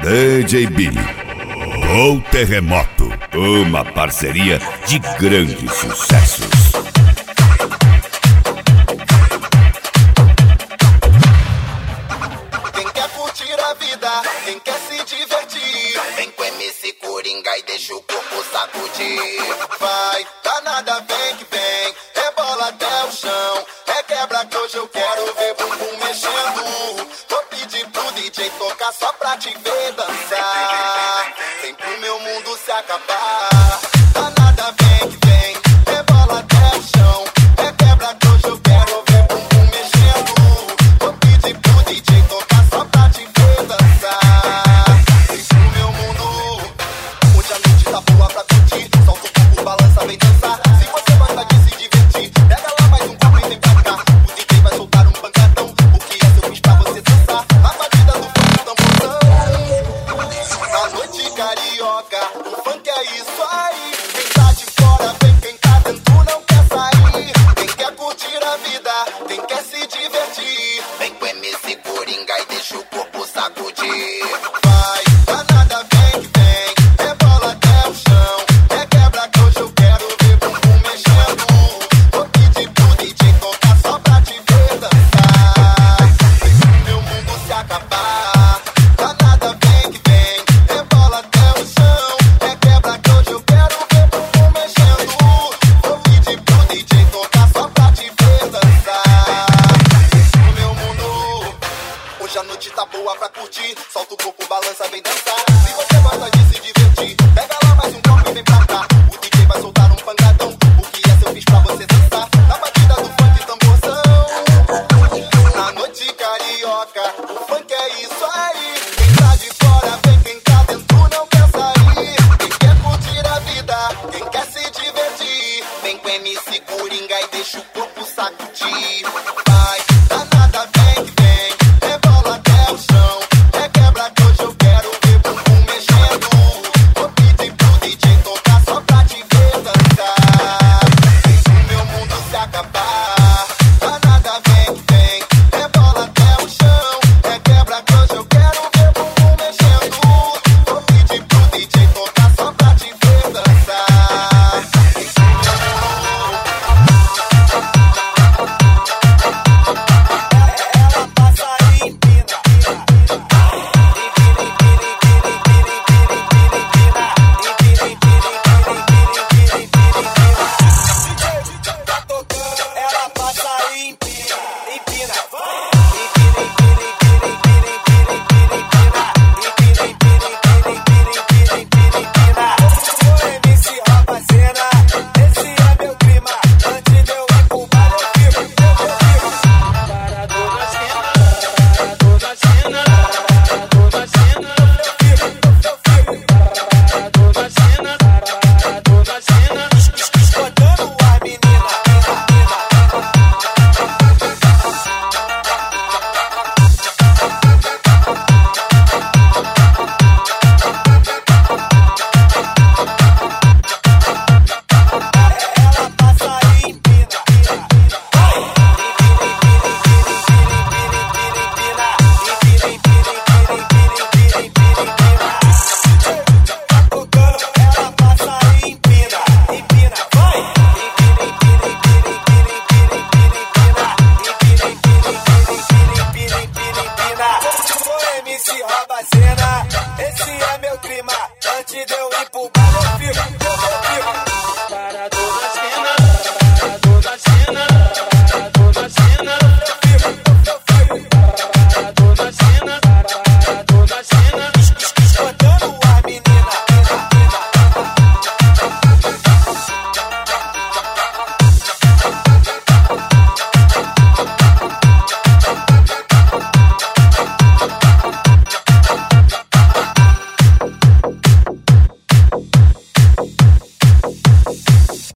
DJ Billy, ou Terremoto, uma parceria de grandes sucessos. Quem quer curtir a vida, quem quer se divertir, vem com MC Coringa e deixa o corpo sacudir. Vai, danada, vem que vem, rebola até o chão. É quebra que hoje eu quero ver bumbum mexendo. Vou pedir pro DJ tocar só pra te ver dançar. Vem pro meu mundo se acabar. Danada, vem que vem, rebola até o chão. É quebra que hoje eu quero ver bumbum mexendo. Vou pedir pro DJ tocar só pra te ver dançar. Vem pro meu mundo. Hoje a noite tá boa pra curtir. Solta o corpo, balança, vem dançar. Se você gosta de se divertir, pega lá mais um copo e vem pra cá. O DJ vai soltar um pancadão. O que é seu bicho pra você dançar? A batida do funk tamborzão. Na noite carioca, o funk é isso aí. Quem tá de fora vem, quem tá dentro não quer sair. Quem quer curtir a vida, quem quer se divertir, vem com MC Coringa e deixa o corpo sacudir. Vai, danada, vem que vem, rebola até o chão. É quebra que hoje eu quero ver bumbum mexendo. Vou pedir pro DJ tocar só pra te ver dançar. Vem pro meu mundo se acabar. Danada, vem que vem, rebola até o chão. É quebra que hoje eu quero ver bumbum mexendo. Vou pedir pro DJ tocar só pra te ver dançar. Vem pro meu mundo. Hoje a noite tá boa pra curtir. Solta o corpo, balança, vem dançar. Se você gosta de se divertir, pega lá mais um copo e vem pra cá. O DJ vai soltar um pancadão. O que é seu bicho pra você dançar? Na batida do funk tamborzão. Na noite carioca, o funk é isso aí. Quem tá de fora vem, quem tá dentro não quer sair. Quem quer curtir a vida, quem quer se divertir, vem com MC Coringa e deixa o corpo sacudir. Vai, danada, vem que vem, rebola até o chão. É quebra que hoje eu quero ver bumbum mexendo. Vou pedir pro DJ tocar só pra te ver dançar. Vem pro meu mundo se acabar. Danada, vem que vem, rebola até o chão. É quebra que hoje eu quero ver bumbum mexendo. Vou pedir pro DJ tocar só pra te ver dançar. Vem pro meu mundo. Ela passa e empina. Tá tocando, ela passa e empina, empina. O MC rouba a cena, esse é meu clima. Antes de eu ir pro bar eu fico. Escutando a menina. Ela passa e empina. Tá tocando, ela passa e empina, empina, vai. O MC rouba a cena, esse é meu clima. Antes de eu ir pro bar eu fico.